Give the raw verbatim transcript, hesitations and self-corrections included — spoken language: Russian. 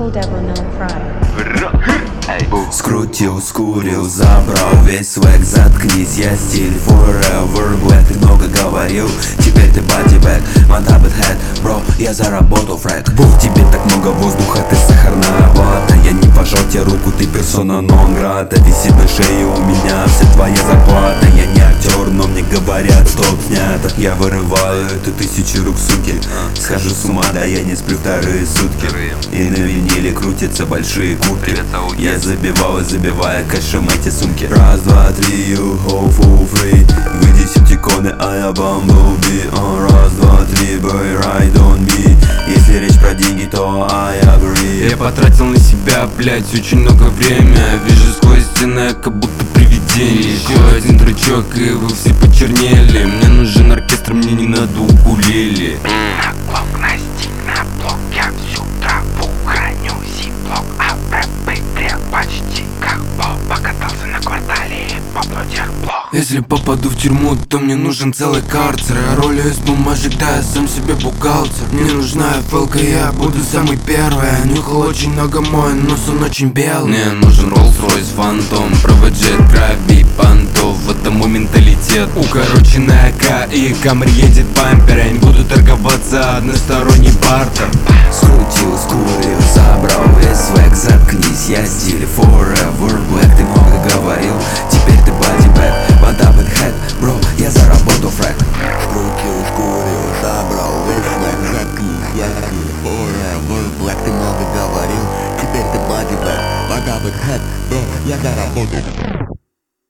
Devil No Cry. Скрутил, скурил, забрал весь свек, заткнись, я стиль forever black. Ты много говорил, теперь ты бодибэк, мандабет head, бро, я заработал фрэк. Тебе так много воздуха, ты сахарная вата. Я не пожал тебе руку, ты персона нон грата. Висит на шее у меня вся твоя зарплата. Я не актер, но мне говорят, стоп снято. Я вырываю эту тысячи рук, суки. Схожу с ума, да я не сплю вторые сутки. И на виниле крутятся большие кубки. Я забивал и забиваю кэшем эти сумки. Раз, два, три, you go for free. Вы десептиконы, а я бамблби. uh, Раз, два, три, boy, ride on me. Если речь про деньги, то I agree. Я потратил на себя, блять, очень много времени. Вижу сквозь стены, как будто привидение. Еще один драчок, и вы все почернели. Мне нужен оркестр, мне не надо укулеле. На блок, на стик, на блок. Я всю траву храню, си-блок. А рэпы прям почти как Боб. Покатался на квартале, поплатер блок. Если попаду в тюрьму, то мне нужен целый карцер. Я ролю из бумажек, да я сам себе бухгалтер. Мне нужна эф эл ка, я буду самый первый. Я нюхал очень много, мой нос он очень белый. Мне нужен Rolls-Royce Phantom, проводжет граби понтов. В этом мой менталитет. Укороченная АК и камер едет бампер. Я не буду торговаться, односторонний бартер. Скрутил, скурил, забрал весь свек, заткнись, я стиль forever black. Ты много говорил, теперь ты бодибэк, мандабет head, бро, я заработал фрэк. Скрутил, скурил, забрал весь свек, заткнись, я стиль forever black. Ты много говорил, теперь ты бодибэк, мандабет head, бро, я заработал.